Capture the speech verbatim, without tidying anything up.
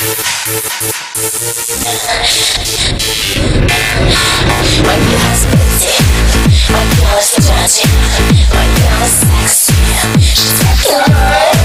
My girl is pretty, my girl is dirty, my girl is sexy. She's fucking right.